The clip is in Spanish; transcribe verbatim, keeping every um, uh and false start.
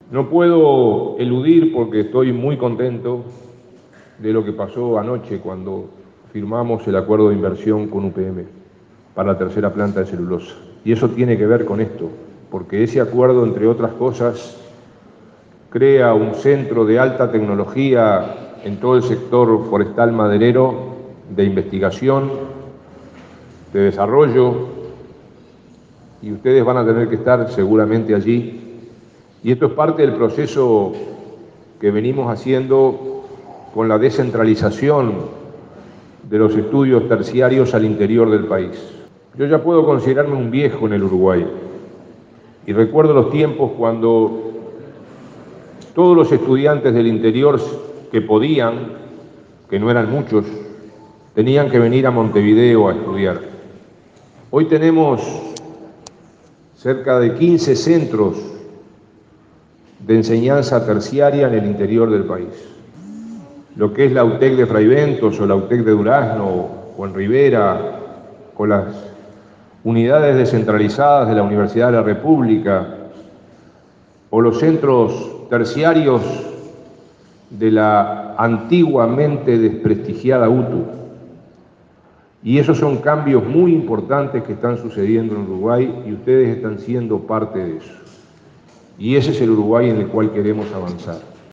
No puedo eludir, porque estoy muy contento de lo que pasó anoche cuando firmamos el acuerdo de inversión con U P M para la tercera planta de celulosa. Y eso tiene que ver con esto, porque ese acuerdo, entre otras cosas, crea un centro de alta tecnología en todo el sector forestal maderero, de investigación, de desarrollo, y ustedes van a tener que estar seguramente allí. Y esto es parte del proceso que venimos haciendo con la descentralización de los estudios terciarios al interior del país. Yo ya puedo considerarme un viejo en el Uruguay, y recuerdo los tiempos cuando todos los estudiantes del interior que podían, que no eran muchos, tenían que venir a Montevideo a estudiar. Hoy tenemos cerca de quince centros de enseñanza terciaria en el interior del país. Lo que es la UTEC de Fraiventos o la UTEC de Durazno o en Rivera, con las unidades descentralizadas de la Universidad de la República, o los centros terciarios de la antiguamente desprestigiada U T U. Y esos son cambios muy importantes que están sucediendo en Uruguay y ustedes están siendo parte de eso. Y ese es el Uruguay en el cual queremos avanzar.